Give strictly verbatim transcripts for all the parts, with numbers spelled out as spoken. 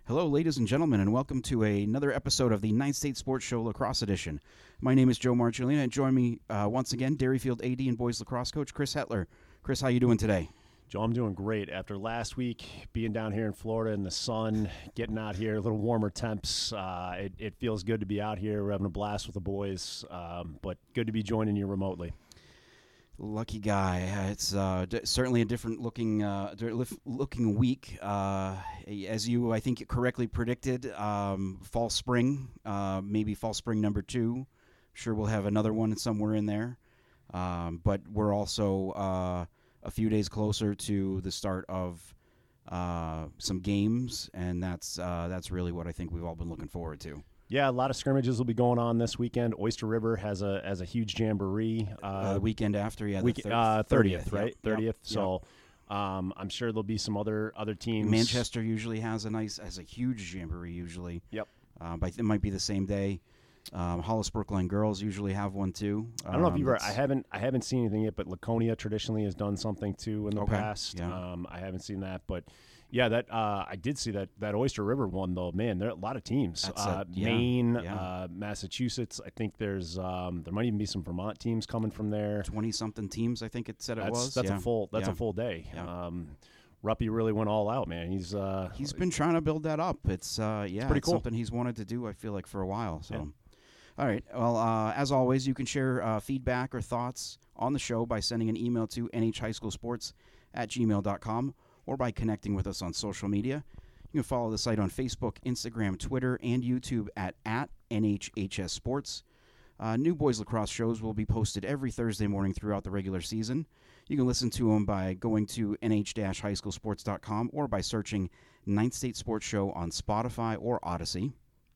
Hello, ladies and gentlemen, and welcome to another episode of the Ninth State Sports Show Lacrosse Edition. My name is Joe Marciulina, and join me uh, once again, Derryfield A D and boys lacrosse coach Chris Hetler. Chris, how you doing today? Joe, I'm doing great. After last week, being down here in Florida in the sun, getting out here, a little warmer temps, uh, it, it feels good to be out here. We're having a blast with the boys, um, but good to be joining you remotely. Lucky guy. Uh, It's uh, d- certainly a different looking uh, d- lif- looking week. Uh, as you, I think, correctly predicted, um, fall spring, uh, maybe fall spring number two. Sure, we'll have another one somewhere in there. Um, but we're also uh, a few days closer to the start of uh, some games, and that's uh, that's really what I think we've all been looking forward to. Yeah, a lot of scrimmages will be going on this weekend. Oyster River has a has a huge jamboree. Uh, Uh, the weekend after, yeah, the week, thir- uh, thirtieth, right? Yep, yep, thirtieth. yep. So um, I'm sure there'll be some other other teams. Manchester usually has a nice, has a huge jamboree usually. Yep. Uh, but it might be the same day. Um, Hollis Brookline girls usually have one too. I don't know if Um, you've heard. that's- I haven't. I haven't seen anything yet, but Laconia traditionally has done something too in the Okay, past. yeah. Um, I haven't seen that, but yeah, that uh, I did see that that Oyster River one though. Man, there are a lot of teams. That's a- Uh, yeah, Maine, yeah. Uh, Massachusetts. I think there's um, there might even be some Vermont teams coming from there. twenty-something teams, I think it said it That's was. that's yeah. a full that's yeah. a full day. Yeah. Um, Ruppy really went all out, man. He's uh, He's been trying to build that up. It's uh, yeah, pretty it's cool. something he's wanted to do. I feel like for a while. So, Yeah. all right. Well, uh, as always, you can share uh, feedback or thoughts on the show by sending an email to nhhighschoolsports at gmail dot com or by connecting with us on social media. You can follow the site on Facebook, Instagram, Twitter, and YouTube at at N H H S Sports. Uh, new boys lacrosse shows will be posted every Thursday morning throughout the regular season. You can listen to them by going to N H high school sports dot com or by searching Ninth State Sports Show on Spotify or Odyssey.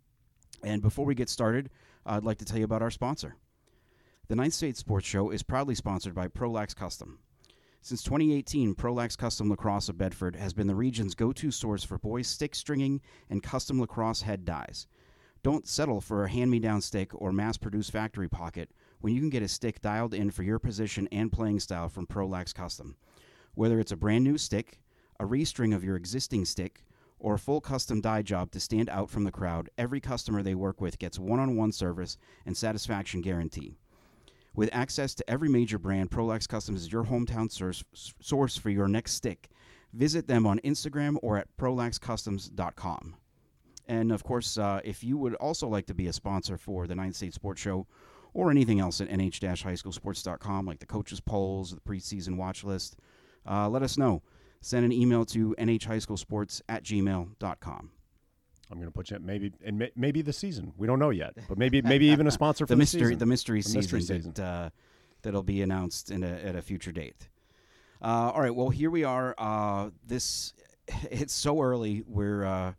And before we get started, I'd like to tell you about our sponsor. The Ninth State Sports Show is proudly sponsored by Prolax Custom. Since twenty eighteen, Prolax Custom Lacrosse of Bedford has been the region's go-to source for boys stick stringing and custom lacrosse head dyes. Don't settle for a hand-me-down stick or mass-produced factory pocket when you can get a stick dialed in for your position and playing style from Prolax Custom. Whether it's a brand new stick, a restring of your existing stick, or a full custom dye job to stand out from the crowd, every customer they work with gets one-on-one service and satisfaction guarantee. With access to every major brand, Prolax Customs is your hometown source, source for your next stick. Visit them on Instagram or at prolax customs dot com. And, of course, uh, if you would also like to be a sponsor for the Ninth State Sports Show or anything else at N H high school sports dot com, like the coaches' polls, the preseason watch list, uh, let us know. Send an email to N H high school sports at gmail dot com. I'm going to put you at maybe and may, maybe the season. We don't know yet, but maybe maybe even a sponsor for the the mystery, season. the mystery The season, mystery season. That, uh, that'll be announced in a, at a future date. Uh, all right, well, here we are. Uh, this it's so early. We're uh,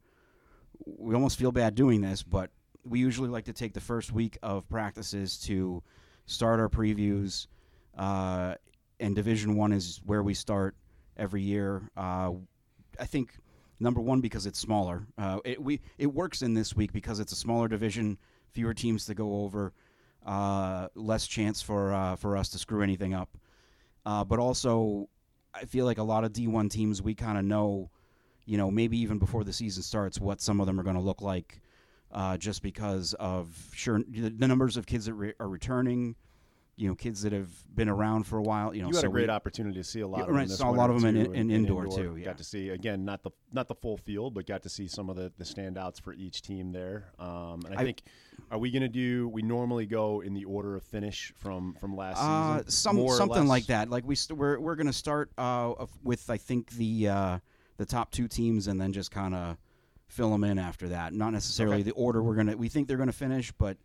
we almost feel bad doing this, but we usually like to take the first week of practices to start our previews. Uh, and Division One is where we start every year. Uh, I think. Number one, because it's smaller. Uh, it we it works in this week because it's a smaller division, fewer teams to go over, uh, less chance for uh, for us to screw anything up. Uh, but also, I feel like a lot of D one teams, we kind of know, you know, maybe even before the season starts, what some of them are going to look like, uh, just because of sure the numbers of kids that re- are returning. You know, kids that have been around for a while. You know, You had so a great we, opportunity to see a lot Yeah, of them right, this saw a lot winter, of them in- too, in and indoor, too, yeah. Got to see again not the not the full field, but got to see some of the, the standouts for each team there. Um, and I, I- think, are we going to do? We normally go in the order of finish from from last Uh, season, some more or something less? like that. Like we st- we're we're gonna start uh of- with I think the uh, the top two teams and then just kind of fill them in after that. Not necessarily Okay. the order we're gonna we think they're gonna finish, but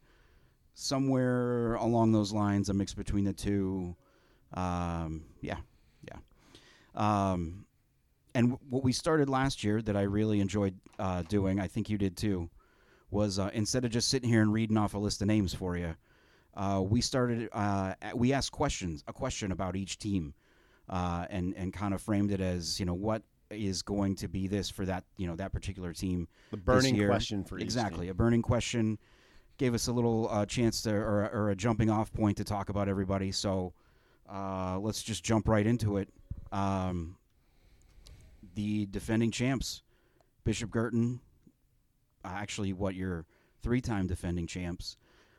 somewhere along those lines, a mix between the two. Um, yeah, yeah. Um, and w- what we started last year that I really enjoyed uh, doing, I think you did too, was uh, instead of just sitting here and reading off a list of names for you. Uh, we started. Uh, we asked questions, a question about each team, uh, and and kind of framed it as, you know, what is going to be this for that, you know, that particular team. The this burning year. question for each exactly team. a burning question. Gave us a little uh, chance to, or, or a jumping off point to talk about everybody. So uh, let's just jump right into it. Um, the defending champs, Bishop Girton, actually what your three-time defending champs.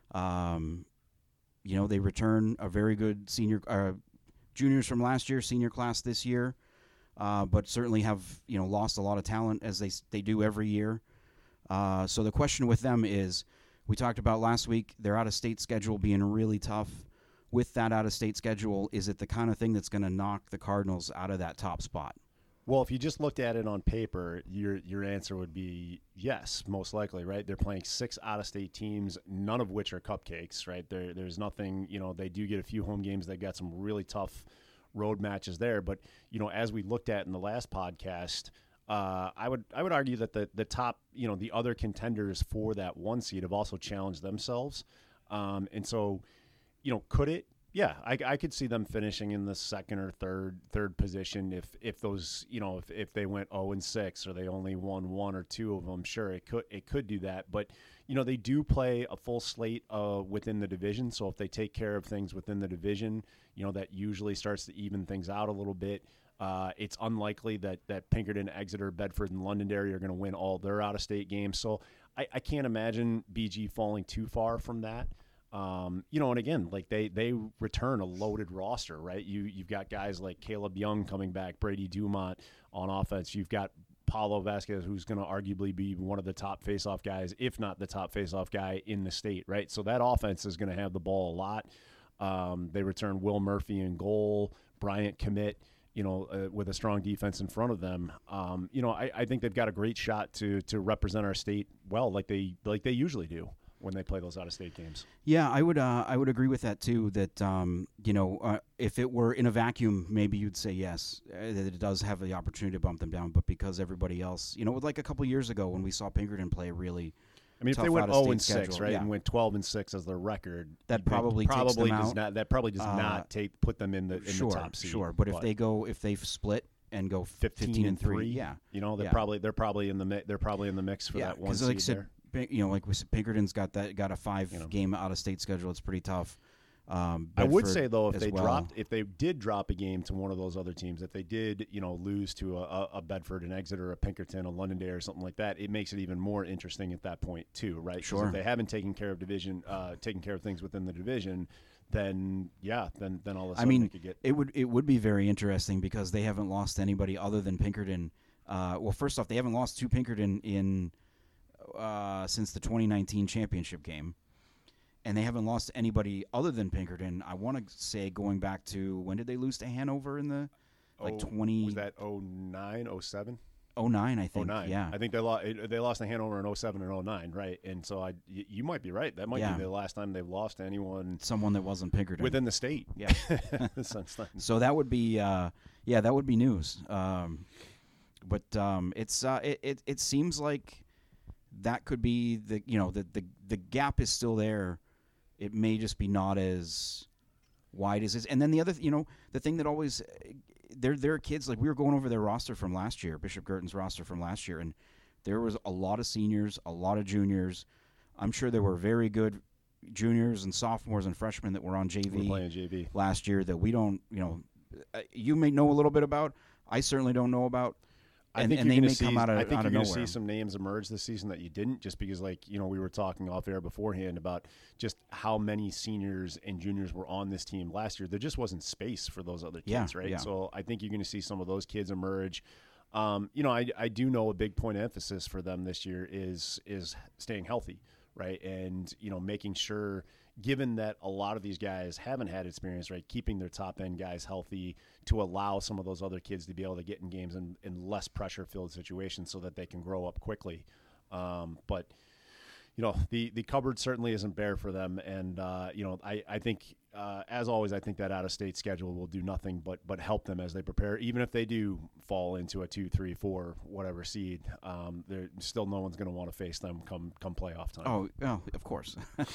Um, you know, they return a very good senior uh, juniors from last year, senior class this year, uh, but certainly have, you know, lost a lot of talent as they they do every year. Uh, so the question with them is, we talked about last week, their out-of-state schedule being really tough. With that out-of-state schedule, is it the kind of thing that's going to knock the Cardinals out of that top spot? Well, if you just looked at it on paper, your your answer would be yes, most likely, right? They're playing six out-of-state teams, none of which are cupcakes, right? There, there's nothing, you know, they do get a few home games. They've got some really tough road matches there. But, you know, as we looked at in the last podcast, uh, I would I would argue that the, the top, you know, the other contenders for that one seed have also challenged themselves. Um, and so, you know, could it? Yeah, I, I could see them finishing in the second or third third position if if those, you know, if, if they went oh and six or they only won one or two of them. Sure, it could it could do that, but you know they do play a full slate uh, within the division. So if they take care of things within the division, you know that usually starts to even things out a little bit. Uh, it's unlikely that that Pinkerton, Exeter, Bedford, and Londonderry are going to win all their out of state games. So I, I can't imagine B G falling too far from that. Um, you know, and again, like they, they return a loaded roster, right? You, you've got guys like Caleb Young coming back, Brady Dumont on offense. You've got Paulo Vasquez, who's going to arguably be one of the top faceoff guys, if not the top faceoff guy in the state, right? So that offense is going to have the ball a lot. Um, they return Will Murphy in goal, Bryant Commit, you know, uh, with a strong defense in front of them. Um, you know, I, I think they've got a great shot to, to represent our state well, like they, like they usually do when they play those out-of-state games. Yeah, I would uh, I would agree with that too. That um, you know, uh, if it were in a vacuum, maybe you'd say yes, uh, that it does have the opportunity to bump them down. But because everybody else, you know, like a couple years ago when we saw Pinkerton play really, I mean, if tough they went oh and six, schedule, right, yeah. and went twelve and six as their record, that probably takes them does out. not that probably does Uh, not take put them in the in sure, the top seed. Sure, but, but if they go if they split and go fifteen and three, yeah, you know, they're yeah. probably they're probably in the mi- they're probably in the mix for yeah, that one like seed I said, there. You know, like we said, Pinkerton's got that got a five You know. game out of state schedule. It's pretty tough. Um, I would Bedford say though, if as they well. dropped, if they did drop a game to one of those other teams, if they did, you know, lose to a, a Bedford, an Exeter, a Pinkerton, a Londonderry, or something like that, it makes it even more interesting at that point too, right? 'Cause Sure. if they haven't taken care of division, uh, taken care of things within the division, then yeah, then then all of a I sudden mean, they could get. it would it would be very interesting because they haven't lost anybody other than Pinkerton. Uh, well, first off, they haven't lost to Pinkerton in uh, since the twenty nineteen championship game, and they haven't lost to anybody other than Pinkerton. I want to say going back to when did they lose to Hanover in the like oh, twenty was that oh nine, oh seven? oh nine, I think. oh nine. Yeah, I think they lost. They lost to Hanover in oh seven and oh nine, right? And so I, y- you might be right. That might Yeah. be the last time they've lost to anyone someone that wasn't Pinkerton within the state. Yeah. Since then. So that would be, uh, yeah, that would be news. Um, but um, it's uh, it, it it seems like that could be the you know the the the gap is still there. It may just be not as wide as is. And then the other, th- you know, the thing that always there there are kids like we were going over their roster from last year, Bishop Girton's roster from last year, and there was a lot of seniors, a lot of juniors. I'm sure there were very good juniors and sophomores and freshmen that were on J V We're playing J V last year that we don't, you know, uh, you may know a little bit about. I certainly don't know about. I And, think and you're they gonna may see, come out of, I think out you're of going to nowhere. see some names emerge this season that you didn't, just because, like, you know, we were talking off air beforehand about just how many seniors and juniors were on this team last year. There just wasn't space for those other kids, Yeah, right? yeah. So I think you're going to see some of those kids emerge. Um, you know, I, I do know a big point of emphasis for them this year is is staying healthy, right? And, you know, making sure, given that a lot of these guys haven't had experience, right, keeping their top end guys healthy to allow some of those other kids to be able to get in games in, in less pressure filled situations so that they can grow up quickly. Um, but, you know, the, the cupboard certainly isn't bare for them. And, uh, you know, I, I think, uh, as always, I think that out of state schedule will do nothing but, but help them as they prepare, even if they do fall into a two, three, four, whatever seed. Um, there still no one's going to want to face them come, come playoff time. Oh, oh, of course.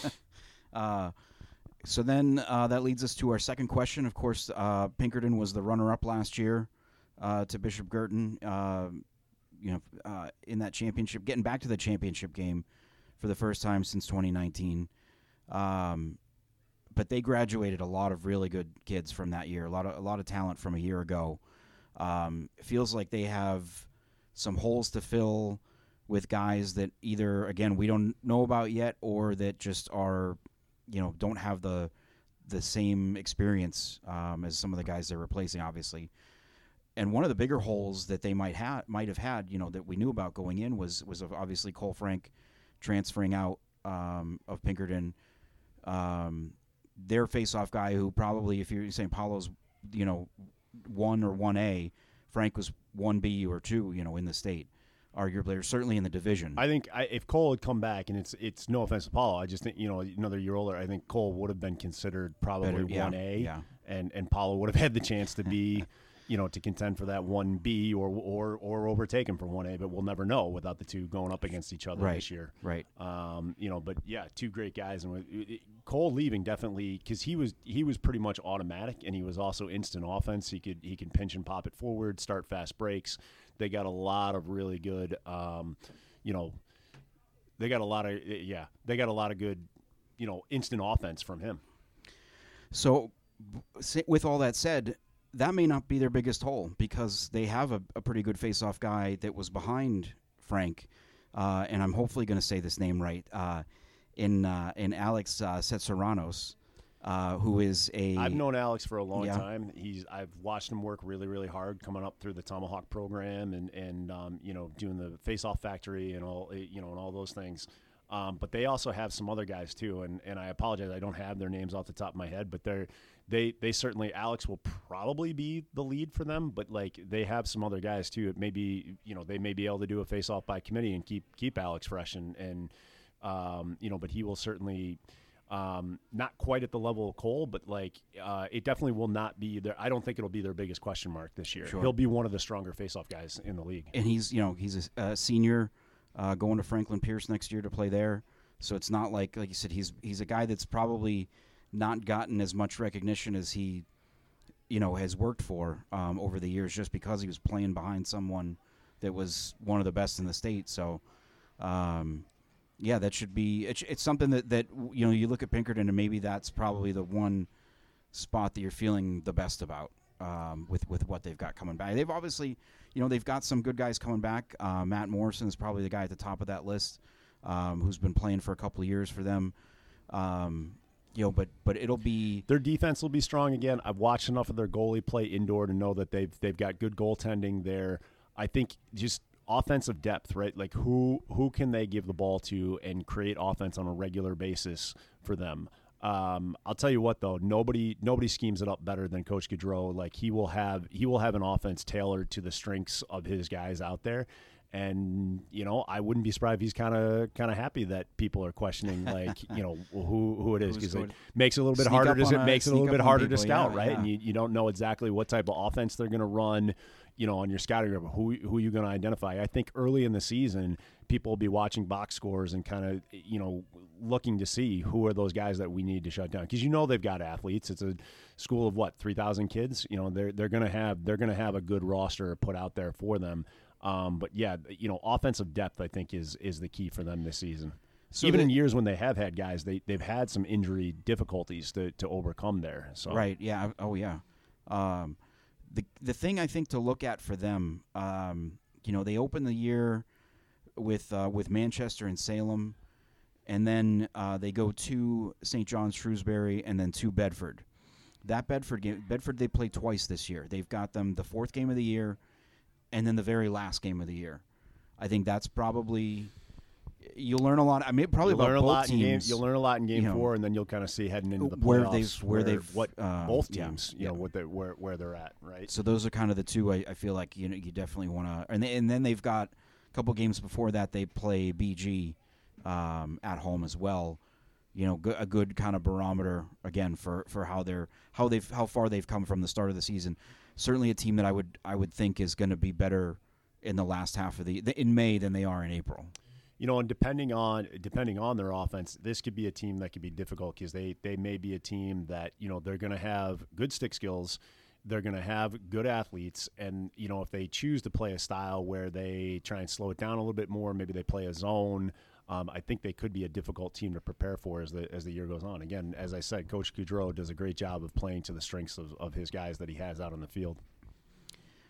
uh, so then uh, that leads us to our second question. Of course, uh, Pinkerton was the runner-up last year uh, to Bishop Girton. Uh, you know, uh, in that championship, getting back to the championship game for the first time since twenty nineteen. Um, but they graduated a lot of really good kids from that year. A lot of a lot of talent from a year ago. Um, it feels like they have some holes to fill. with guys that either, again, we don't know about yet, or that just are, you know, don't have the the same experience um, as some of the guys they're replacing, obviously. And one of the bigger holes that they might have might have had, you know, that we knew about going in was was obviously Cole Frank transferring out um, of Pinkerton. Um, their face-off guy, who probably, if you're saying Paulo's, you know, one or one A, Frank was one B or two, you know, in the state, arguably, or certainly in the division. I think I, if Cole had come back, and it's it's no offense to Paulo, I just think, you know, another year older, I think Cole would have been considered probably Better, yeah, one A, yeah. and and Paulo would have had the chance to be, you know, to contend for that one B or or or overtake him for one A, but we'll never know without the two going up against each other Right, this year. right. Um, you know, but yeah, two great guys, and with, it, Cole leaving definitely, because he was he was pretty much automatic, and he was also instant offense. He could he can pinch and pop it forward, start fast breaks. They got a lot of really good, um, you know, they got a lot of yeah, they got a lot of good, you know, instant offense from him. So, with all that said, that may not be their biggest hole, because they have a, a pretty good face-off guy that was behind Frank, uh, and I'm hopefully going to say this name right, uh, in uh, in Alex uh, Setsuranos, uh, who is a... I've known Alex for a long yeah. time. He's I've watched him work really, really hard coming up through the Tomahawk program and and um, you know, doing the face-off factory and all you know and all those things. Um, but they also have some other guys too, and, and I apologize, I don't have their names off the top of my head, but they're they they certainly, Alex will probably be the lead for them, but like they have some other guys too. It may be, you know, they may be able to do a face off by committee and keep keep Alex fresh and and um, you know, but he will certainly um, not quite at the level of Cole, but like uh, it definitely will not be their. I don't think it'll be their biggest question mark this year. Sure. He'll be one of the stronger face off guys in the league, and he's you know he's a uh, senior. Uh, going to Franklin Pierce next year to play there, so it's not like like you said he's he's a guy that's probably not gotten as much recognition as he, you know, has worked for um, over the years, just because he was playing behind someone that was one of the best in the state. So, um, yeah, that should be it's, it's something that that you know you look at Pinkerton and maybe that's probably the one spot that you're feeling the best about um, with with what they've got coming back. They've obviously. You know, they've got some good guys coming back. Uh, Matt Morrison is probably the guy at the top of that list, um, who's been playing for a couple of years for them. Um, you know, but but it'll be their defense will be strong again. I've watched enough of their goalie play indoor to know that they've they've got good goaltending there. I think just offensive depth, right? Like who who can they give the ball to and create offense on a regular basis for them? Um, I'll tell you what though, nobody nobody schemes it up better than Coach Gaudreau. Like he will have he will have an offense tailored to the strengths of his guys out there. And you know, I wouldn't be surprised if he's kind of kind of happy that people are questioning, like you know, who who it is, because it makes it a little bit harder. To, it makes it a little bit harder to scout, yeah, right? Yeah. And you, you don't know exactly what type of offense they're going to run. You know, on your scouting report, who who you're going to identify. I think early in the season, people will be watching box scores and kind of, you know, looking to see who are those guys that we need to shut down, because you know they've got athletes. It's a school of what, three thousand kids. You know, they're they're going to have they're going to have a good roster put out there for them. Um, but yeah, you know, offensive depth I think is is the key for them this season. So Even they, in years when they have had guys, they they've had some injury difficulties to to overcome there. So right, yeah, oh yeah. Um, The the thing I think to look at for them, um, you know, they open the year with uh, with Manchester and Salem, and then uh, they go to Saint John's, Shrewsbury, and then to Bedford. That Bedford game, Bedford they play twice this year. They've got them the fourth game of the year, and then the very last game of the year. I think that's probably. You'll learn a lot. I mean, probably you'll about learn a both lot teams. In game, you'll learn a lot in game you know, four, and then you'll kind of see heading into the playoffs where they've where, where they've what uh, both yeah, teams, you yeah. know, what they where where they're at, right? So those are kind of the two I, I feel like you know you definitely want to, and they, and then they've got a couple games before that they play B G um, at home as well. You know, go, a good kind of barometer again for, for how they're how they've how far they've come from the start of the season. Certainly a team that I would I would think is going to be better in the last half of the in May than they are in April. You know, and depending on depending on their offense, this could be a team that could be difficult, because they, they may be a team that, you know, they're going to have good stick skills, they're going to have good athletes, and, you know, if they choose to play a style where they try and slow it down a little bit more, maybe they play a zone, um, I think they could be a difficult team to prepare for as the as the year goes on. Again, as I said, Coach Gaudreau does a great job of playing to the strengths of, of his guys that he has out on the field.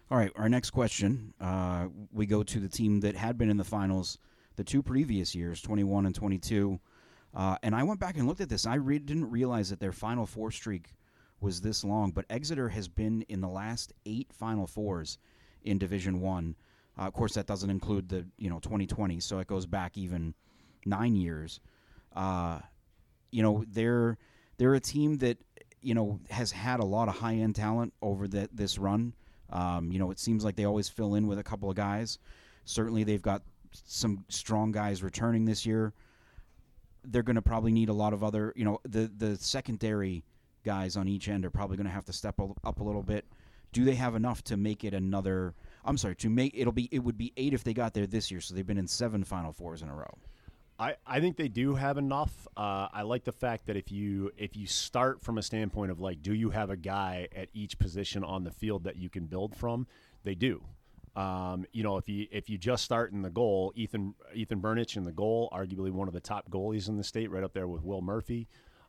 All right, our next question. Uh, we go to the team that had been in the finals the two previous years, twenty-one and twenty-two. Uh, and I went back and looked at this. I re- didn't realize that their Final Four streak was this long. But Exeter has been in the last eight Final Fours in Division One. Uh, of course, that doesn't include the you know twenty twenty, so it goes back even nine years. Uh, you know, they're they're a team that you know has had a lot of high end talent over the, this run. Um, you know, it seems like they always fill in with a couple of guys. Certainly, they've got some strong guys returning this year. They're going to probably need a lot of other, you know, the, the secondary guys on each end are probably going to have to step up a little bit. Do they have enough to make it another? I'm sorry, to make it'll be it would be eight if they got there this year. So they've been in seven Final Fours in a row. I, I think they do have enough. Uh, I like the fact that if you if you start from a standpoint of like, do you have a guy at each position on the field that you can build from? They do. Um, you know, if you if you just start in the goal, Ethan Ethan Burnich in the goal, arguably one of the top goalies in the state, right up there with Will Murphy.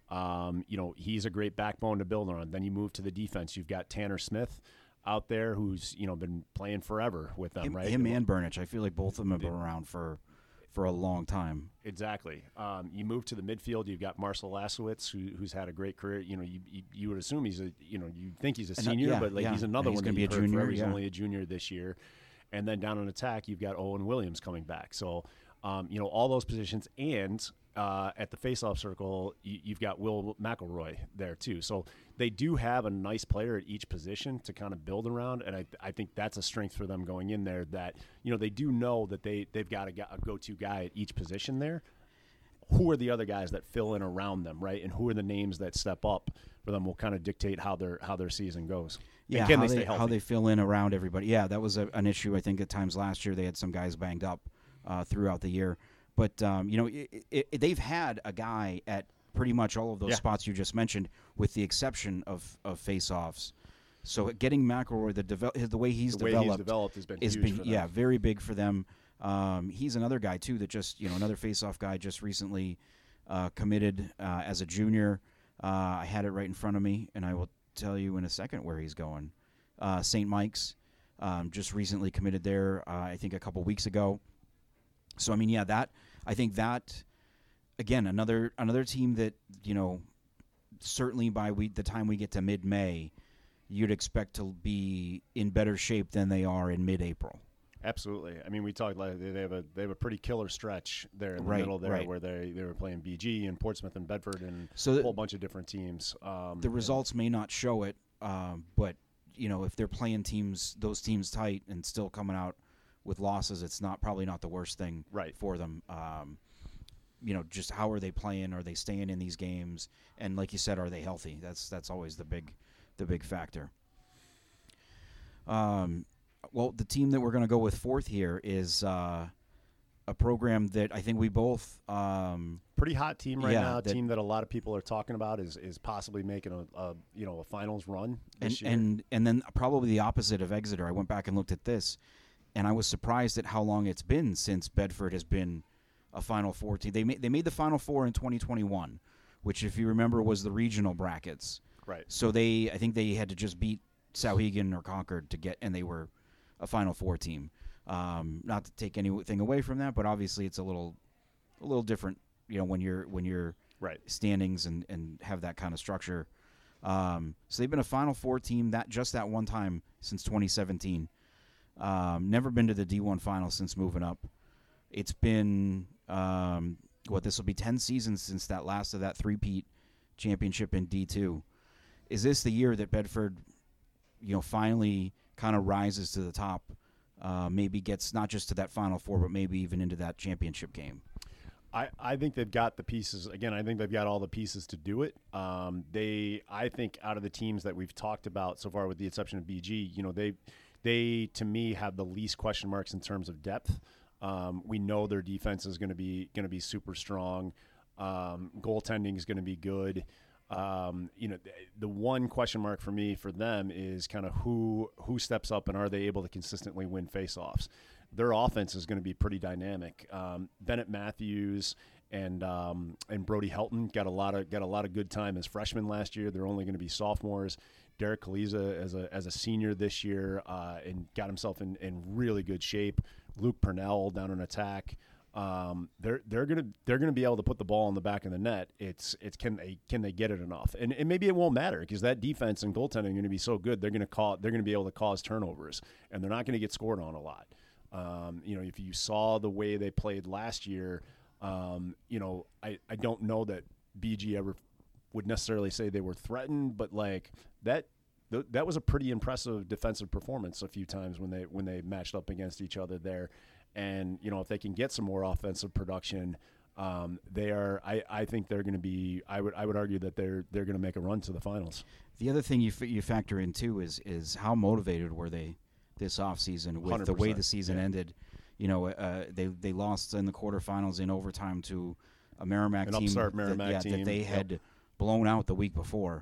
Um, you know, he's a great backbone to build on. Then you move to the defense. You've got Tanner Smith out there, who's you know been playing forever with them, him, right? Him and Burnich, I feel like both of them have been around for for a long time. Exactly. Um, you move to the midfield. You've got Marcel Lasowitz, who, who's had a great career. You know, you, you you would assume he's a you know you think he's a senior, yeah, but like yeah. he's another And he's one gonna that be you've a heard junior, forever. He's yeah. only a junior this year. And then down on attack, you've got Owen Williams coming back. So, um, you know, all those positions. And uh, at the faceoff circle, you, you've got Will McElroy there, too. So they do have a nice player at each position to kind of build around. And I, I think that's a strength for them going in there that, you know, they do know that they, they've got a, a go-to guy at each position there. Who are the other guys that fill in around them, right? And who are the names that step up for them will kind of dictate how their how their season goes. Yeah, and can how they, they, stay healthy? how they fill in around everybody. Yeah, that was a, an issue. I think at times last year they had some guys banged up uh, throughout the year. But um, you know, it, it, they've had a guy at pretty much all of those Yeah. spots you just mentioned, with the exception of of faceoffs. So getting McElroy, the devel- the way he's the way developed, he's developed has been has huge been for them. yeah very big for them. Um, he's another guy too that just you know another faceoff guy just recently uh, committed uh, as a junior. Uh, I had it right in front of me, and I will tell you in a second where he's going. Uh, Saint Mike's um, just recently committed there. Uh, I think a couple weeks ago. So I mean, yeah, that I think that again another another team that you know certainly by we, the time we get to mid-May, you'd expect to be in better shape than they are in mid-April. Absolutely. I mean, we talked like they have a they have a pretty killer stretch there in the Right, middle there, right. where they, they were playing B G and Portsmouth and Bedford and So a the- whole bunch of different teams. Um, The and- results may not show it, um, but you know if they're playing teams, those teams tight, and still coming out with losses, it's not probably not the worst thing Right. for them. Um, you know, just how are they playing? Are they staying in these games? And like you said, are they healthy? That's that's always the big, the big factor. Um, well, the team that we're going to go with fourth here is uh, a program that I think we both. Um, pretty hot team right Yeah, now. A that- team that a lot of people are talking about is is possibly making a, a you know a finals run this and, year. and and then probably the opposite of Exeter. I went back and looked at this, and I was surprised at how long it's been since Bedford has been a Final Four team. They made they made the Final Four in twenty twenty-one, which, if you remember, was the regional brackets. right. So they, I think they had to just beat Sauhegan or Concord to get, and they were a Final Four team. Um, not to take anything away from that, but obviously it's a little, a little different, you know, when you're when you're Right. standings and, and have that kind of structure. Um, so they've been a Final Four team that just that one time since twenty seventeen. Um, never been to the D one final since moving up. It's been um, what this will be ten seasons since that last of that three-peat championship in D two. Is this the year that Bedford, you know, finally kind of rises to the top? Uh, maybe gets not just to that Final Four, but maybe even into that championship game. I, I think they've got the pieces. Again, I think they've got all the pieces to do it. Um, they, I think, out of the teams that we've talked about so far, with the exception of B G, you know, they, they to me have the least question marks in terms of depth. Um, we know their defense is going to be going to be super strong. Um, goaltending is going to be good. Um, you know, the, the one question mark for me for them is kind of who who steps up and are they able to consistently win faceoffs. Their offense is going to be pretty dynamic. Um, Bennett Matthews and um, and Brody Helton got a lot of got a lot of good time as freshmen last year. They're only going to be sophomores. Derek Kaliza as a as a senior this year uh, and got himself in, in really good shape. Luke Purnell down in attack. Um, they're they're gonna they're gonna be able to put the ball in the back of the net. It's it's can they can they get it enough? And, and maybe it won't matter because that defense and goaltending are going to be so good. They're gonna call they're gonna be able to cause turnovers, and they're not going to get scored on a lot. Um, you know, if you saw the way they played last year, um, you know, I, I don't know that B G ever would necessarily say they were threatened, but like that. Th- that was a pretty impressive defensive performance a few times when they when they matched up against each other there. And, you know, if they can get some more offensive production, um, they are. I, I think they're going to be. I would I would argue that they're they're going to make a run to the finals. The other thing you f- you factor in too is is how motivated were they this offseason with one hundred percent. the way the season Yeah. ended. You know, uh, they they lost in the quarterfinals in overtime to a Merrimack An team, upstart Merrimack that, yeah, team. that they Yep. had blown out the week before.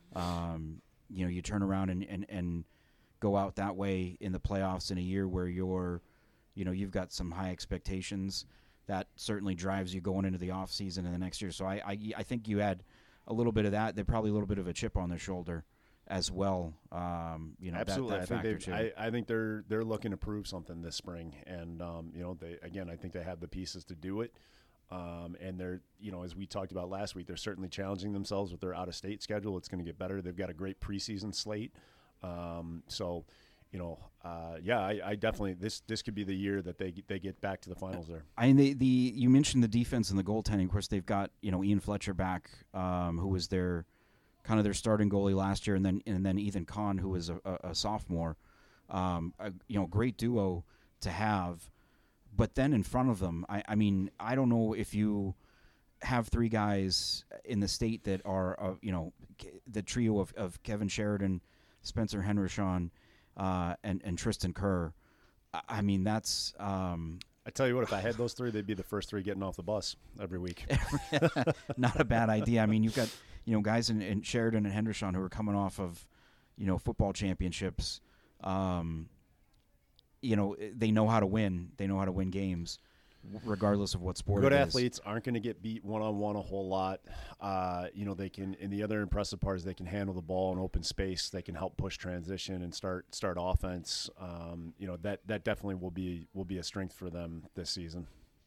Um, you know, you turn around and, and, and go out that way in the playoffs in a year where you're, you know, you've got some high expectations. That certainly drives you going into the off season and the next year. So I, I, I think you had a little bit of that. They're probably a little bit of a chip on their shoulder as well. Um, you know, Absolutely. that, that I think factor they too. I, I think they're they're looking to prove something this spring, and um, you know, they again, I think they have the pieces to do it. Um, and they're, you know, as we talked about last week, they're certainly challenging themselves with their out-of-state schedule. It's going to get better. They've got a great preseason slate. Um, so, you know, uh, yeah, I, I definitely this this could be the year that they they get back to the finals there. I mean, the, the you mentioned the defense and the goaltending. Of course, they've got, you know, Ian Fletcher back, um, who was their kind of their starting goalie last year, and then and then Ethan Kahn, who was a, a, a sophomore. Um, a, you know, great duo to have. But then in front of them, I, I mean, I don't know if you have three guys in the state that are, uh, you know, the trio of, of Kevin Sheridan, Spencer Hendershon, uh, and, and Tristan Kerr. I, I mean, that's... Um, I tell you what, if I had those three, they'd be the first three getting off the bus every week. Not a bad idea. I mean, you've got, you know, guys in, in Sheridan and Hendershon who are coming off of, you know, football championships. Um You know, they know how to win. They know how to win games, regardless of what sport Good it is. athletes aren't going to get beat one-on-one a whole lot. Uh, you know, they can, and the other impressive part is they can handle the ball in open space. They can help push transition and start start offense. Um, you know, that that definitely will be will be a strength for them this season.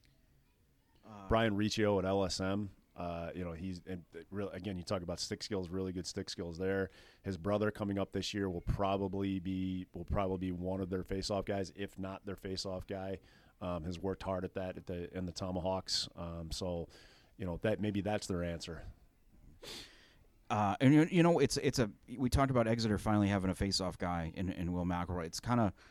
Uh, Brian Riccio at L S M. Uh, you know, he's and really, again, you talk about stick skills, really good stick skills there. His brother coming up this year will probably be will probably be one of their face-off guys, if not their face-off guy. Um, has worked hard at that at the in the Tomahawks. Um, so, you know, that maybe that's their answer. Uh, and you, you know, it's it's a we talked about Exeter finally having a face-off guy in, in Will McElroy. It's kind of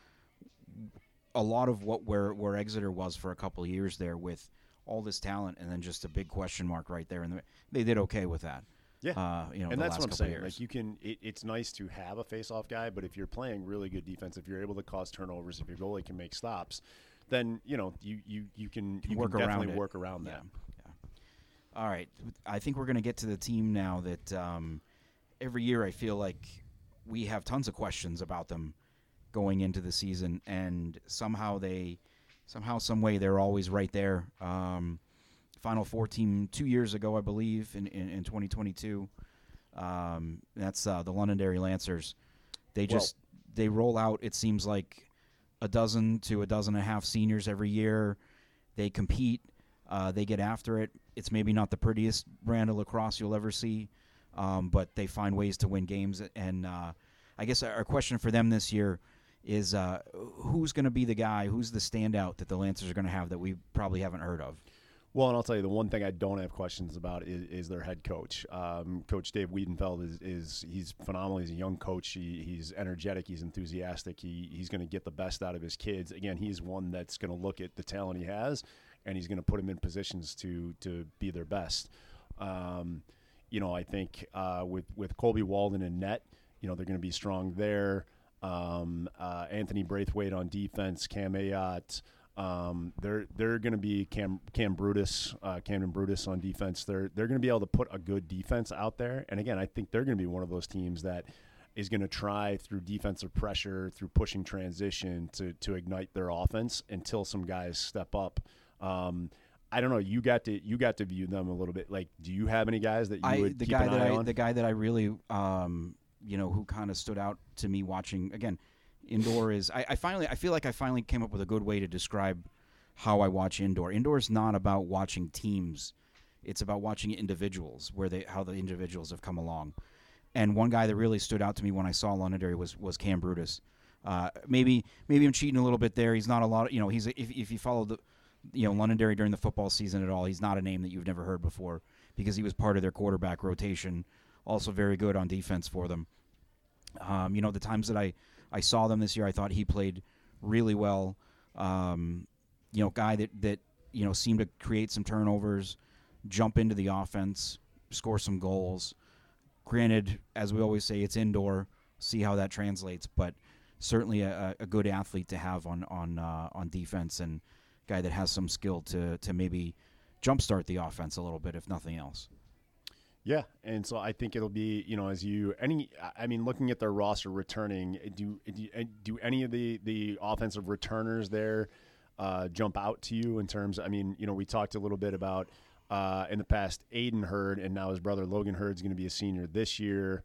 a lot of what where where Exeter was for a couple of years there with all this talent, and then just a big question mark right there. And they did okay with that. Yeah, uh, you know, and the that's last what I'm couple saying. Years. Like you can, it, it's nice to have a face-off guy, but if you're playing really good defense, if you're able to cause turnovers, if your goalie can make stops, then you know you you you can you work can around definitely it. work around that. Yeah. yeah. All right, I think we're going to get to the team now that um, every year I feel like we have tons of questions about them going into the season, and somehow they, somehow, some way, they're always right there. Um, Final Four team two years ago, I believe, in, in, in twenty twenty-two. Um, that's uh, the Londonderry Lancers. They just well, they roll out, it seems like, a dozen to a dozen and a half seniors every year. They compete. Uh, they get after it. It's maybe not the prettiest brand of lacrosse you'll ever see, um, but they find ways to win games. And uh, I guess our question for them this year is uh, who's going to be the guy, who's the standout that the Lancers are going to have that we probably haven't heard of? Well, and I'll tell you, the one thing I don't have questions about is, is their head coach. Um, coach Dave Wiedenfeld is, is he's phenomenal. He's a young coach. He, he's energetic. He's enthusiastic. He he's going to get the best out of his kids. Again, he's one that's going to look at the talent he has, and he's going to put them in positions to to be their best. Um, you know, I think uh, with with Colby Walden and net, you know, they're going to be strong there. Um, uh, Anthony Braithwaite on defense, Cam Ayotte. Um, they're they're going to be Cam Cam Brutus, uh, Camden Brutus on defense. They're they're going to be able to put a good defense out there. And again, I think they're going to be one of those teams that is going to try through defensive pressure, through pushing transition to to ignite their offense until some guys step up. Um, I don't know. You got to you got to view them a little bit. Like, do you have any guys that you I, would the keep guy an that eye I on? the guy that I really um, you know who kind of stood out to me watching again indoor is I, I finally I feel like I finally came up with a good way to describe how I watch indoor. Indoor is not about watching teams; it's about watching individuals, where they how the individuals have come along. And one guy that really stood out to me when I saw Londonderry was was Cam Brutus. Uh, maybe maybe I'm cheating a little bit there. He's not a lot of, you know, he's a, if if you follow the you know Londonderry during the football season at all, he's not a name that you've never heard before because he was part of their quarterback rotation. Also very good on defense for them. Um, you know, the times that I, I saw them this year, I thought he played really well. Um, you know, guy that, that you know seemed to create some turnovers, jump into the offense, score some goals. Granted, as we always say, it's indoor. See how that translates, but certainly a, a good athlete to have on on uh, on defense, and guy that has some skill to to maybe jumpstart the offense a little bit, if nothing else. Yeah, and so I think it'll be, you know, as you any, I mean, looking at their roster returning, do do, do any of the the offensive returners there uh, jump out to you in terms? I mean, you know, we talked a little bit about. Uh, in the past, Aiden Hurd, and now his brother Logan Hurd is going to be a senior this year.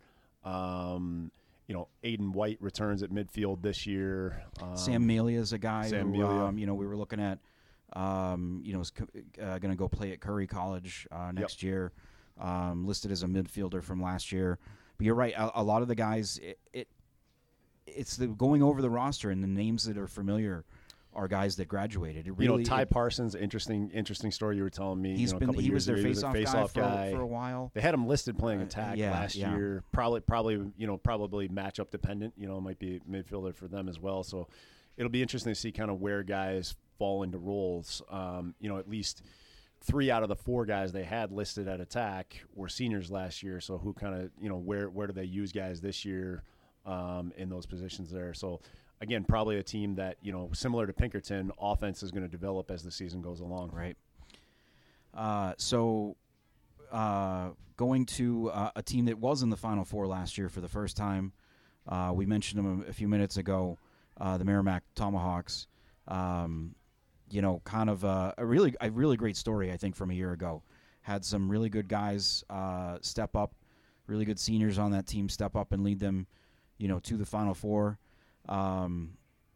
Um, you know, Aiden White returns at midfield this year. Um, Sam Melia is a guy Sam who, Melia. um, you know, we were looking at, um, you know, is uh, going to go play at Curry College uh, next Yep. year, um, listed as a midfielder from last year. But you're right, a, a lot of the guys, it, it it's the going over the roster and the names that are familiar are guys that graduated. It really, you know, Ty it, Parsons, interesting, interesting story you were telling me. He's you know, a been couple he years was their ago, he was face-off their guy, face-off for, guy for a while. They had him listed playing Uh, attack yeah, last yeah. year. Probably, probably, you know, probably matchup dependent. You know, might be midfielder for them as well. So it'll be interesting to see kind of where guys fall into roles. Um, you know, at least three out of the four guys they had listed at attack were seniors last year. So who kind of, you know, where where do they use guys this year um, in those positions there? So. Again, probably a team that, you know, similar to Pinkerton, offense is going to develop as the season goes along. Right. Uh, so uh, going to uh, a team that was in the Final Four last year for the first time, uh, we mentioned them a, a few minutes ago, uh, the Merrimack Tomahawks. Um, you know, kind of a, a really a really great story, I think, from a year ago. Had some really good guys uh, step up, really good seniors on that team step up and lead them, you know, to the Final Four. Um,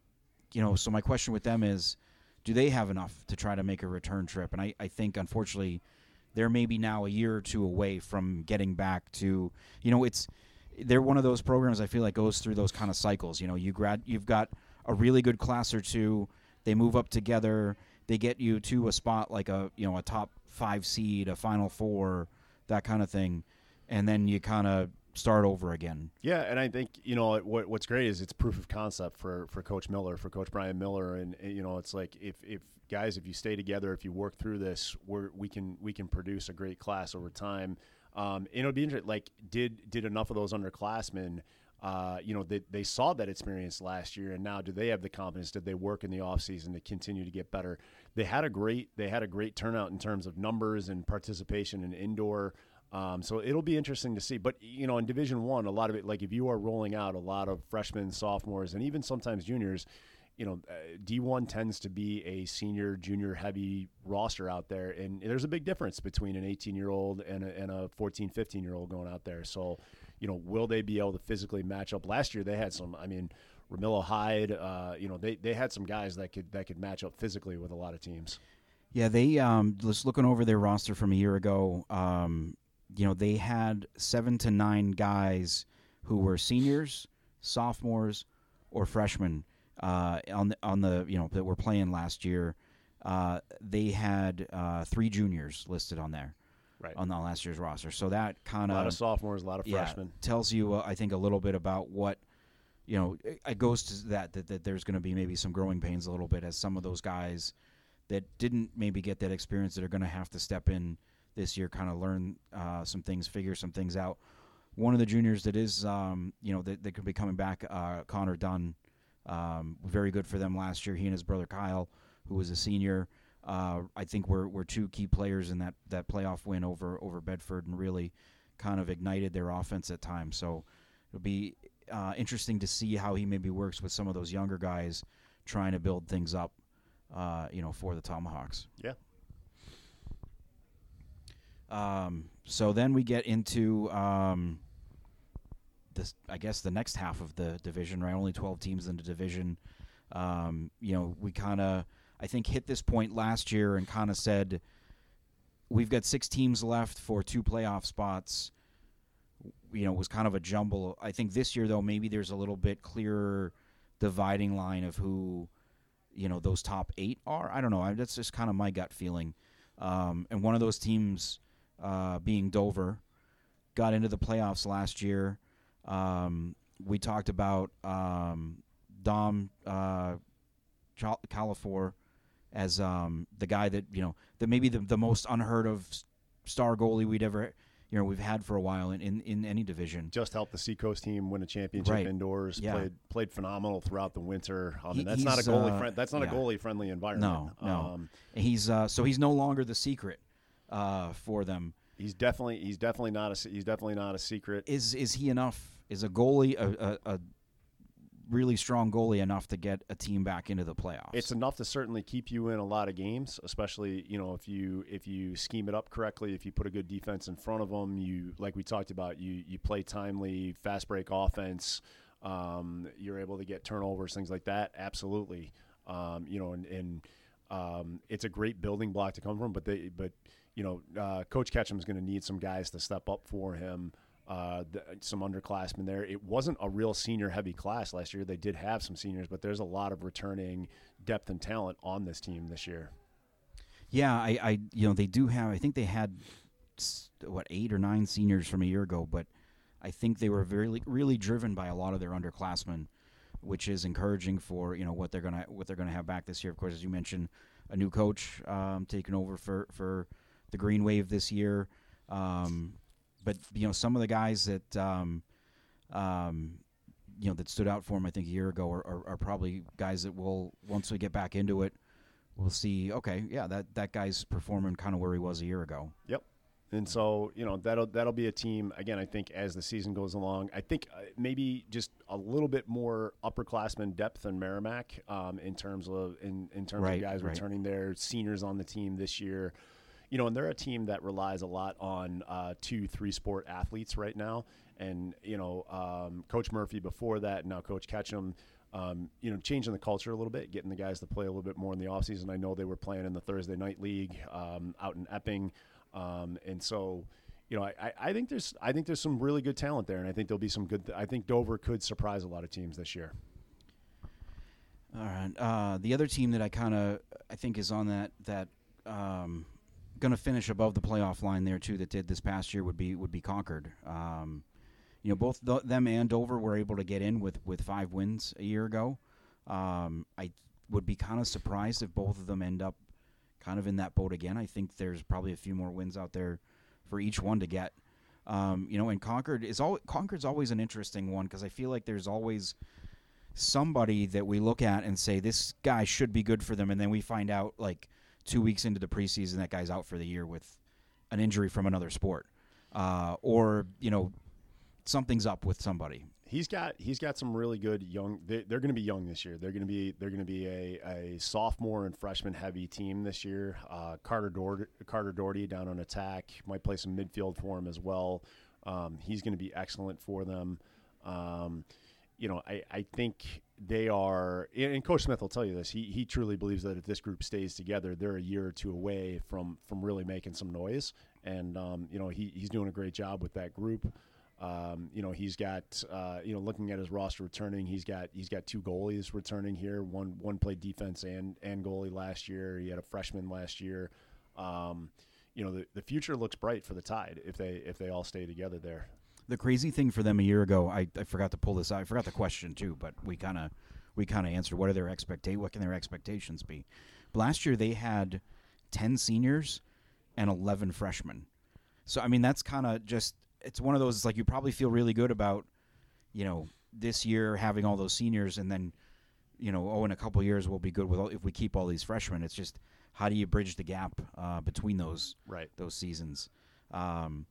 you know, so my question with them is, do they have enough to try to make a return trip? And I, I think, unfortunately, they're maybe now a year or two away from getting back to, you know, it's they're one of those programs I feel like goes through those kind of cycles. You know, you grad, you've got a really good class or two, they move up together, they get you to a spot like a, you know, a top five seed, a Final Four, that kind of thing, and then you kind of start over again. Yeah, and I think, you know, what what's great is it's proof of concept for, for Coach Miller, for Coach Brian Miller, and, and you know, it's like if, if guys, if you stay together, if you work through this, we're, we can we can produce a great class over time. Um, and it'll be interesting. Like, did did enough of those underclassmen, uh, you know, they they saw that experience last year, and now do they have the confidence? Did they work in the offseason to continue to get better? They had a great they had a great turnout in terms of numbers and participation in indoor. Um, so it'll be interesting to see. But, you know, in Division One, a lot of it, like if you are rolling out a lot of freshmen, sophomores, and even sometimes juniors, you know, uh, D one tends to be a senior, junior heavy roster out there. And there's a big difference between an eighteen-year-old and a, and a fourteen, fifteen-year-old going out there. So, you know, will they be able to physically match up? Last year they had some, I mean, Ramillo Hyde, uh, you know, they, they had some guys that could that could match up physically with a lot of teams. Yeah, they um, just looking over their roster from a year ago, um, you know, they had seven to nine guys who were seniors, sophomores, or freshmen uh, on the, on the you know that were playing last year. Uh, they had uh, three juniors listed on there, right, on the last year's roster. So that kind a lot of of sophomores, a lot of yeah, freshmen tells you, uh, I think, a little bit about what you know. It, it goes to that that, that there's going to be maybe some growing pains a little bit as some of those guys that didn't maybe get that experience that are going to have to step in this year, kind of learn uh, some things, figure some things out. One of the juniors that is, um, you know, that, that could be coming back, uh, Connor Dunn, um, very good for them last year. He and his brother Kyle, who was a senior, uh, I think were were two key players in that, that playoff win over over Bedford and really kind of ignited their offense at times. So it'll be uh, interesting to see how he maybe works with some of those younger guys trying to build things up, uh, you know, for the Tomahawks. Yeah. Um, so then we get into um, this, I guess, the next half of the division, right? Only twelve teams in the division. Um, you know, we kind of, I think, hit this point last year and kind of said, we've got six teams left for two playoff spots. You know, it was kind of a jumble. I think this year, though, maybe there's a little bit clearer dividing line of who, you know, those top eight are. I don't know. I, that's just kind of my gut feeling. Um, and one of those teams, uh, being Dover, got into the playoffs last year. Um, we talked about um, Dom uh, Calafor as um, the guy that, you know, that maybe the, the most unheard of star goalie we'd ever, you know, we've had for a while in, in, in any division. Just helped the Seacoast team win a championship right. indoors. Yeah. Played played phenomenal throughout the winter. I mean, He- that's not a goalie uh, friend. That's not yeah. a goalie friendly environment. No, no. Um, He's uh, so he's no longer the secret uh, for them. he's definitely he's definitely not a se- he's definitely not a secret. Is is he enough? Is a goalie a, a, a really strong goalie enough to get a team back into the playoffs? It's enough to certainly keep you in a lot of games, especially, you know, if you if you scheme it up correctly, if you put a good defense in front of them, you, like we talked about, you you play timely, fast break offense, um, you're able to get turnovers, things like that. Absolutely, um, you know, and, and um, it's a great building block to come from. But they, but you know, uh, Coach Ketchum is going to need some guys to step up for him. Uh, the, some underclassmen there. It wasn't a real senior-heavy class last year. They did have some seniors, but there's a lot of returning depth and talent on this team this year. Yeah, I, I you know they do have. I think they had s- what eight or nine seniors from a year ago, but I think they were very really driven by a lot of their underclassmen, which is encouraging for you know what they're gonna what they're gonna have back this year. Of course, as you mentioned, a new coach um, taking over for for the Green Wave this year. Um, But you know, some of the guys that um, um, you know that stood out for him, I think a year ago, are, are, are probably guys that will once we get back into it, we'll see. Okay, yeah, that, that guy's performing kind of where he was a year ago. Yep. And so, you know, that'll that'll be a team, again, I think, as the season goes along. I think uh, maybe just a little bit more upperclassmen depth than Merrimack um, in terms of in, in terms Right, of guys right. returning their seniors on the team this year. You know, and they're a team that relies a lot on uh, two, three-sport athletes right now. And, you know, um, Coach Murphy before that, and now Coach Ketchum, um, you know, changing the culture a little bit, getting the guys to play a little bit more in the offseason. I know they were playing in the Thursday night league um, out in Epping. Um, and so, you know, I, I think there's I think there's some really good talent there, and I think there'll be some good – I think Dover could surprise a lot of teams this year. All right. Uh, the other team that I kind of I think is on that that um, – going to finish above the playoff line there too that did this past year would be would be Concord. Um, you know, both th- them and Dover were able to get in with, with five wins a year ago. Um, I would be kind of surprised if both of them end up kind of in that boat again. I think there's probably a few more wins out there for each one to get. Um, you know, and Concord is all Concord's always an interesting one because I feel like there's always somebody that we look at and say this guy should be good for them, and then we find out like two weeks into the preseason that guy's out for the year with an injury from another sport, uh, or you know something's up with somebody. He's got he's got some really good young. They, they're going to be young this year. They're going to be they're going to be a, a sophomore and freshman heavy team this year. Uh, Carter Doherty, Carter Doherty down on attack might play some midfield for him as well. Um, he's going to be excellent for them. Um, you know, I, I think they are, and Coach Smith will tell you this, he he truly believes that if this group stays together, they're a year or two away from from really making some noise. And, um, you know, he, he's doing a great job with that group. Um, you know, he's got, uh, you know, looking at his roster returning, he's got he's got two goalies returning here. One one played defense and, and goalie last year. He had a freshman last year. Um, you know, the, the future looks bright for the Tide if they if they all stay together there. The crazy thing for them a year ago, I, I forgot to pull this out. I forgot the question too, but we kind of we kind of answered. What are their expecta- What can their expectations be? Last year they had ten seniors and eleven freshmen. So I mean that's kind of just it's one of those. It's like you probably feel really good about, you know, this year having all those seniors, and then, you know, oh, in a couple of years we'll be good with all, if we keep all these freshmen. It's just how do you bridge the gap uh, between those right those seasons. Um,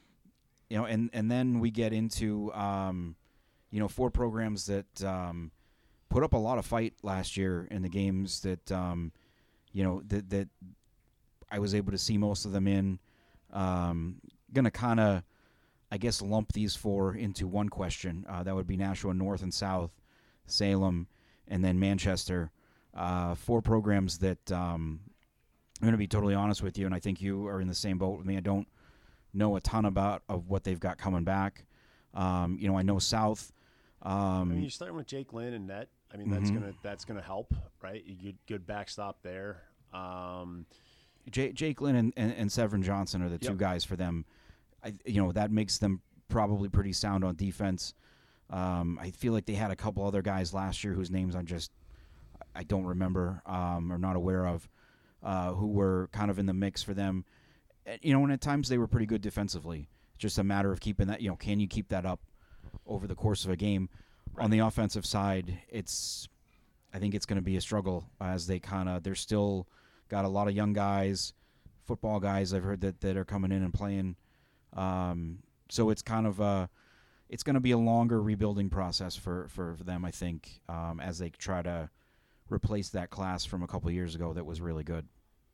You know, and, and then we get into, um, you know, four programs that um, put up a lot of fight last year in the games that, um, you know, that, that I was able to see most of them in. Um, gonna kind of, I guess, lump these four into one question. Uh, that would be Nashua North and South, Salem, and then Manchester. Uh, four programs that um, I'm going to be totally honest with you, and I think you are in the same boat with me. I don't know a ton about of what they've got coming back. Um, you know, I know South. Um, I mean, you're starting with Jake Lynn and net. I mean, that's mm-hmm. gonna that's gonna help, right? You get good backstop there. Um, J- Jake Lynn and, and, and Severin Johnson are the two yep. guys for them. I, you know, that makes them probably pretty sound on defense. Um, I feel like they had a couple other guys last year whose names I'm just I don't remember um, or not aware of, uh, who were kind of in the mix for them. You know, and at times they were pretty good defensively. It's just a matter of keeping that. You know, can you keep that up over the course of a game? Right. On the offensive side, it's I think it's going to be a struggle as they kind of they're still got a lot of young guys, football guys I've heard that, that are coming in and playing. Um, so it's kind of a, it's going to be a longer rebuilding process for, for, for them, I think, um, as they try to replace that class from a couple of years ago that was really good.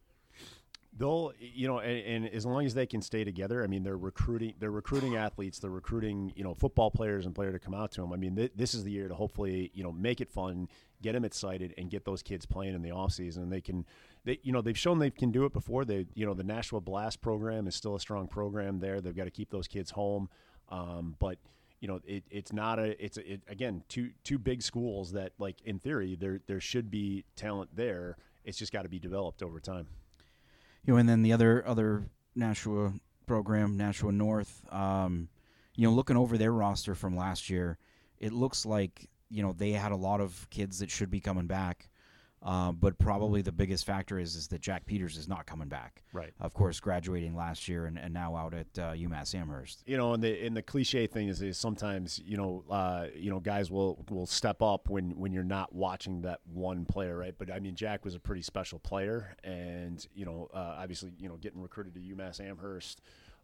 They'll, you know, and, and as long as they can stay together, I mean, they're recruiting, they're recruiting athletes, they're recruiting, you know, football players and players to come out to them. I mean, th- this is the year to hopefully, you know, make it fun, get them excited, and get those kids playing in the off season. And they can, they, you know, they've shown they can do it before. They, you know, the Nashua Blast program is still a strong program there. They've got to keep those kids home, um, but. You know, it, it's not a. It's a, it, again two two big schools that, like, in theory, there there should be talent there. It's just got to be developed over time. You know, and then the other other Nashua program, Nashua North. Um, you know, looking over their roster from last year, it looks like you know they had a lot of kids that should be coming back. Uh, but probably the biggest factor is is that Jack Peters is not coming back. Right. Of course, graduating last year and, and now out at uh, UMass Amherst. You know, and the and the cliche thing is, is sometimes you know uh, you know guys will, will step up when, when you're not watching that one player, right? But I mean, Jack was a pretty special player, and you know, uh, obviously, you know, getting recruited to UMass Amherst.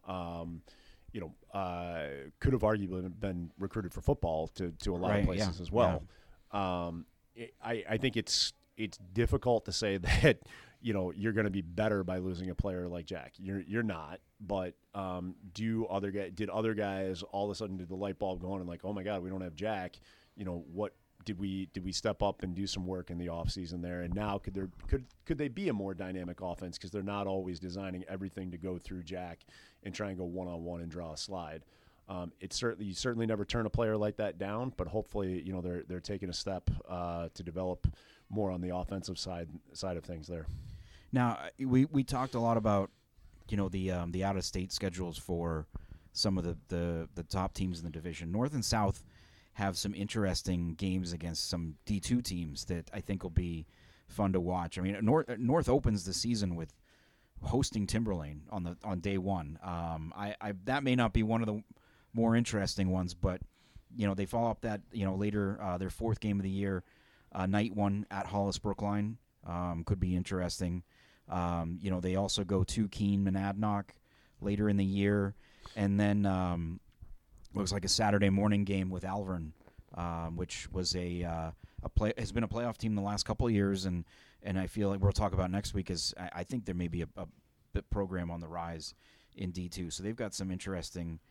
Um, you know, uh, could have arguably been recruited for football to, to a lot right, of places yeah, as well. Yeah. Um, it, I I think it's. It's difficult to say that, you know, you're going to be better by losing a player like Jack. You're you're not. But um, do other guys, did other guys all of a sudden did the light bulb go on and like, oh my God, we don't have Jack? You know, what did we did we step up and do some work in the offseason there? And now could there could could they be a more dynamic offense because they're not always designing everything to go through Jack and try and go one on one and draw a slide. Um, it's certainly you certainly never turn a player like that down, but hopefully you know they're they're taking a step uh, to develop more on the offensive side side of things there. Now we, we talked a lot about you know the um, the out of state schedules for some of the, the, the top teams in the division. North and South have some interesting games against some D two teams that I think will be fun to watch. I mean, North North opens the season with hosting Timberlane on the on day one. Um, I, I that may not be one of the more interesting ones, but you know they follow up that you know later uh, their fourth game of the year. Uh, night one at Hollis Brookline um, could be interesting. Um, you know, they also go to Keene Monadnock later in the year, and then um, looks like a Saturday morning game with Alvern, um, which was a uh, a play has been a playoff team the last couple of years, and and I feel like we'll talk about next week is I, I think there may be a, a program on the rise in D two, so they've got some interesting.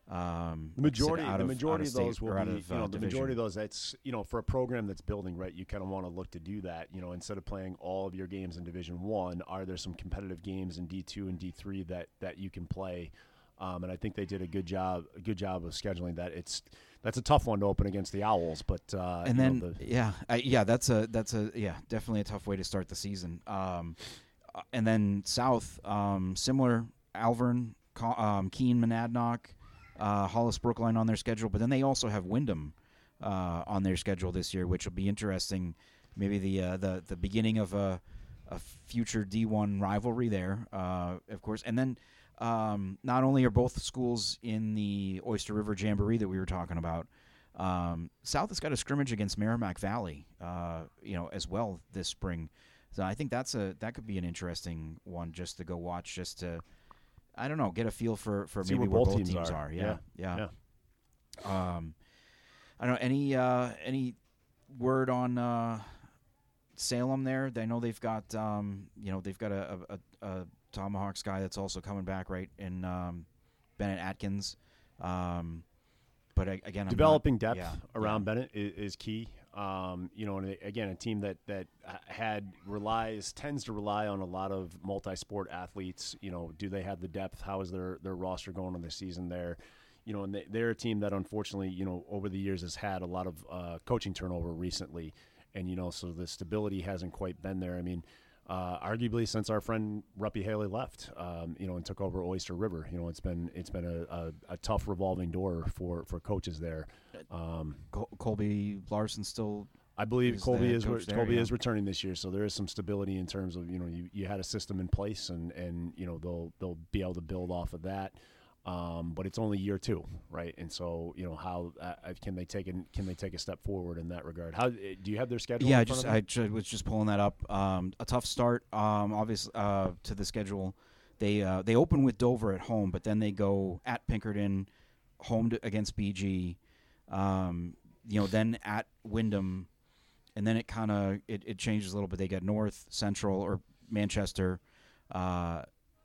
Um, the majority, of, the majority of, of those will be, of, you know, uh, the division. majority of those. That's you know, for a program that's building, right? You kind of want to look to do that. You know, instead of playing all of your games in Division One, are there some competitive games in D two and D three that that you can play? Um, and I think they did a good job, a good job of scheduling that. It's that's a tough one to open against the Owls, but uh, and then know, the, yeah, I, yeah, that's a that's a yeah, definitely a tough way to start the season. Um, and then South, um, similar Alvern, um, Keene, Monadnock. Uh, Hollis Brookline on their schedule, but then they also have Wyndham uh, on their schedule this year, which will be interesting. Maybe the uh, the the beginning of a, a future D one rivalry there, uh, of course. And then um, not only are both schools in the Oyster River Jamboree that we were talking about, um, South has got a scrimmage against Merrimack Valley, uh, you know, as well this spring. So I think that's a that could be an interesting one just to go watch, just to. I don't know. Get a feel for, for See maybe where where both both teams teams, are. are. Yeah, yeah. yeah. yeah. Um, I don't know any uh, any word on uh, Salem there. I know they've got um, you know they've got a, a, a Tomahawks guy that's also coming back, right? And um, Bennett Atkins. Um, but I, again, I'm developing not, depth yeah, around yeah. Bennett is, is key. Um, you know, and again, a team that that had relies tends to rely on a lot of multi-sport athletes. You know, do they have the depth? How is their their roster going on the season there? You know, and they, they're a team that unfortunately, you know, over the years has had a lot of uh, coaching turnover recently, and you know, so the stability hasn't quite been there. I mean, uh, arguably since our friend Ruppy Haley left, um, you know, and took over Oyster River, you know, it's been it's been a, a, a tough revolving door for for coaches there. Um, Col- Colby Larson still. I believe is Colby the is coach there, Colby yeah. is returning this year, so there is some stability in terms of, you know, you, you had a system in place, and, and you know they'll they'll be able to build off of that. Um, but it's only year two, right? And so, you know, how uh, can they take an, can they take a step forward in that regard? How do you have their schedule? Yeah, in I front just of I you? ju- was just pulling that up. Um, a tough start, um, obviously, uh, to the schedule. They uh, they open with Dover at home, but then they go at Pinkerton, home to, against B G. Um, you know, then at Wyndham, and then it kind of it, it changes a little bit. They get North, Central, or Manchester, uh,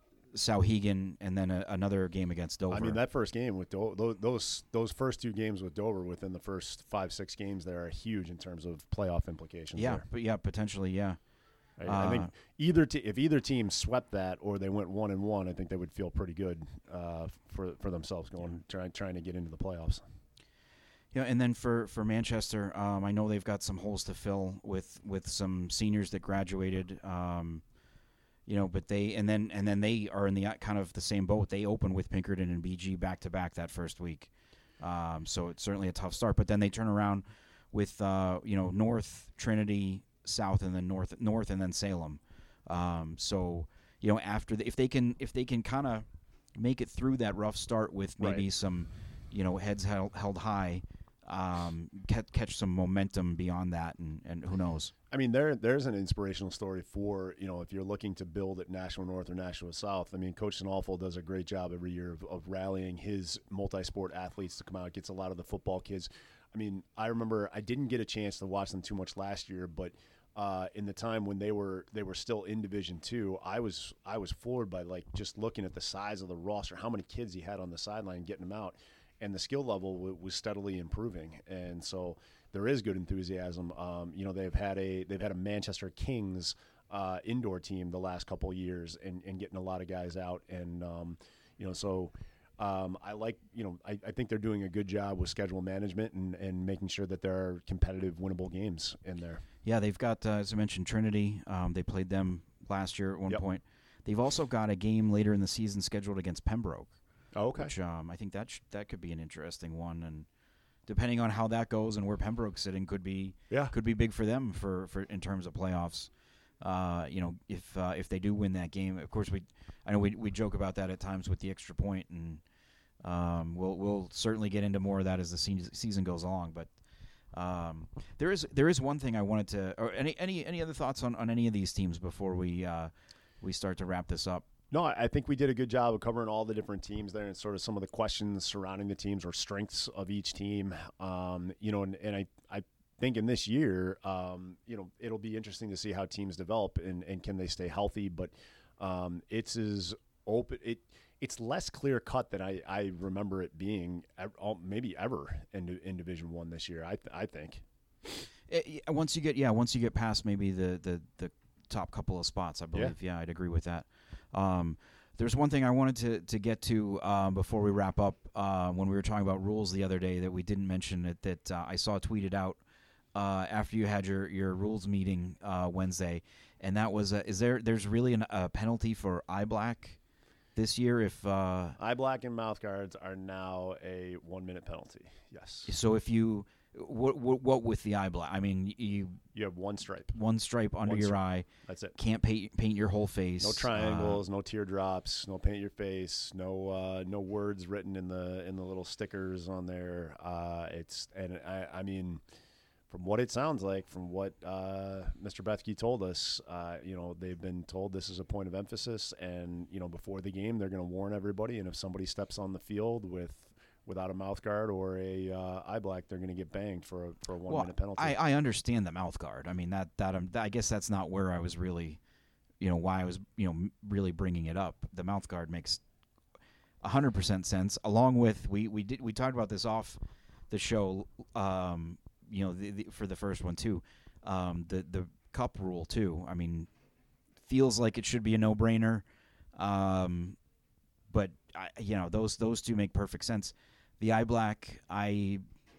Sauhegan, and then a, another game against Dover. I mean, that first game with Do- those, those those first two games with Dover within the first five six games there are huge in terms of playoff implications. yeah, there. but yeah, potentially, yeah. I, I think Uh, either te- if either team swept that or they went one and one, I think they would feel pretty good uh, for for themselves going trying trying to get into the playoffs. Yeah, and then for for Manchester, um, I know they've got some holes to fill with with some seniors that graduated. Um, you know, but they and then and then they are in the kind of the same boat. They open with Pinkerton and B G back to back that first week, um, so it's certainly a tough start. But then they turn around with uh, you know North, Trinity, South, and then North North, and then Salem. Um, so you know after the, if they can if they can kind of make it through that rough start with maybe Right. some you know heads held, held high. Um, catch, catch some momentum beyond that, and, and who knows? I mean, there there's an inspirational story for, you know, if you're looking to build at National North or National South. I mean, Coach Snowful does a great job every year of, of rallying his multi-sport athletes to come out. Gets a lot of the football kids. I mean, I remember I didn't get a chance to watch them too much last year, but uh, in the time when they were they were still in Division Two, I was I was floored by like just looking at the size of the roster, how many kids he had on the sideline getting them out. And the skill level w- was steadily improving, and so there is good enthusiasm. Um, you know, they've had a they've had a Manchester Kings uh, indoor team the last couple of years, and, and getting a lot of guys out, and um, you know, so um, I like you know I, I think they're doing a good job with schedule management and, and making sure that there are competitive, winnable games in there. Yeah, they've got, uh, as I mentioned, Trinity. Um, they played them last year at one Yep. point. They've also got a game later in the season scheduled against Pembroke. Oh, okay. Which um, I think that sh- that could be an interesting one, and depending on how that goes and where Pembroke's sitting, could be Yeah. could be big for them for, for in terms of playoffs. Uh, you know, if uh, if they do win that game, of course we I know we we joke about that at times with the extra point, and um, we'll we'll certainly get into more of that as the se- season goes along. But um, there is there is one thing I wanted to, or any any any other thoughts on, on any of these teams before we uh, we start to wrap this up. No, I I think we did a good job of covering all the different teams there and sort of some of the questions surrounding the teams or strengths of each team. Um, you know, and, and I, I think in this year, um, you know, it'll be interesting to see how teams develop and, and can they stay healthy. But um, it's as open. It it's less clear cut than I, I remember it being ev- all- maybe ever in in Division One this year. I th- I think. It, once you get yeah, once you get past maybe the, the, the top couple of spots, I believe. Yeah, I'd agree with that. Um, there's one thing I wanted to, to get to um, before we wrap up. Uh, when we were talking about rules the other day, that we didn't mention it. That uh, I saw tweeted out uh, after you had your, your rules meeting uh, Wednesday, and that was uh, is there there's really an, a penalty for eye black this year if uh, Eye black and mouth guards are now a one minute penalty. Yes. so if you what, what what with the eye black? I mean you You have one stripe. one stripe under One your stripe. eye. That's it. Can't paint paint your whole face. No uh, triangles, no teardrops, no paint your face, no uh, no words written in the in the little stickers on there. Uh, it's and I, I mean, from what it sounds like, from what uh, Mister Bethke told us, uh, you know, they've been told this is a point of emphasis, and you know, before the game, they're going to warn everybody, and if somebody steps on the field with without a mouth guard or a uh, eye black, they're going to get banged for a, for a one well, minute penalty. I, I understand the mouth guard. I mean that that um, I guess that's not where I was really, you know, why I was, you know, m- really bringing it up. The mouth guard makes one hundred percent sense, along with, we, we did we talked about this off the show, um, you know, the, the, for the first one, too. Um, the, the cup rule, too. I mean, feels like it should be a no-brainer. Um, but, I, you know, those those two make perfect sense. The eye black, I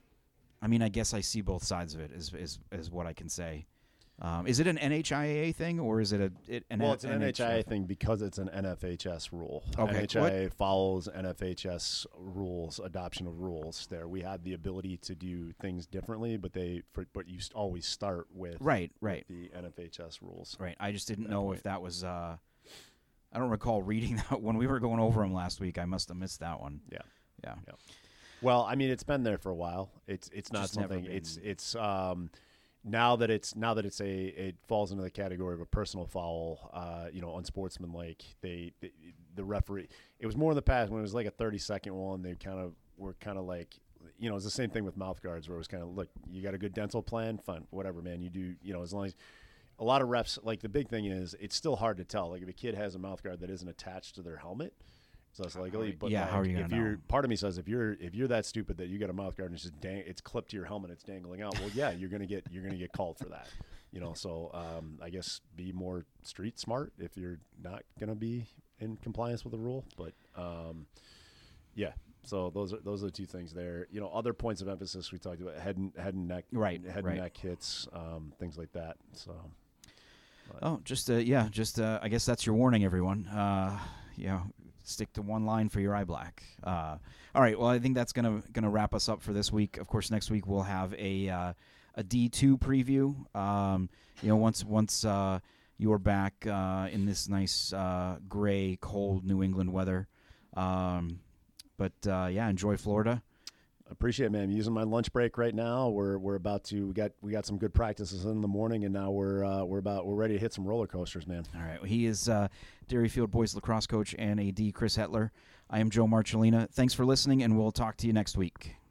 I mean, I guess I see both sides of it, is is, is what I can say. Um, is it an N H I A A thing, or is it a it, an well? It's an N H I A N H I A thing because it's an N F H S rule. Okay. N H I A follows N F H S rules, adoption of rules. There, we had the ability to do things differently, but they, for, but you always start with right, right, with the N F H S rules. Right. I just didn't That know point. if that was. Uh, I don't recall reading that when we were going over them last week. I must have missed that one. Yeah. Yeah. Yeah. Well, I mean, it's been there for a while. It's it's not Just never something. been- It's it's um, now that it's now that it's a it falls into the category of a personal foul. Uh, you know, unsportsmanlike. They, they the referee. It was more in the past when it was like a thirty second one. They kind of were kind of like. You know, it's the same thing with mouth guards where it was kind of, look, you got a good dental plan, fine, whatever, man. You do, you know, as long as a lot of refs, like the big thing is it's still hard to tell. Like if a kid has a mouth guard that isn't attached to their helmet, it's less likely. But yeah, like, how are you if gonna you're, know? part of me says if you're if you're that stupid that you got a mouth guard and it's just dang, it's clipped to your helmet, it's dangling out. Well, yeah, you're gonna get you're gonna get called for that. You know, so um, I guess be more street smart if you're not gonna be in compliance with the rule. But um, yeah. So those are those are the two things there. You know, other points of emphasis we talked about head and head and neck, Right, Head right. and neck hits, um, things like that. So, but- Oh, just uh, yeah, just uh, I guess that's your warning, everyone. Uh, you know, stick to one line for your eye black. Uh, all right. Well, I think that's gonna gonna wrap us up for this week. Of course, next week we'll have a uh, a D two preview. Um, you know, once once uh, you're back uh, in this nice uh, gray, cold New England weather. Um, But, uh, yeah, enjoy Florida. Appreciate it, man. I'm using my lunch break right now. We're we're about to we got we got some good practices in the morning, and now we're uh, we're about we're ready to hit some roller coasters, man. All right. Well, he is uh, Dairyfield Boys lacrosse coach and A D Chris Hetler. I am Joe Marcellina. Thanks for listening, and we'll talk to you next week.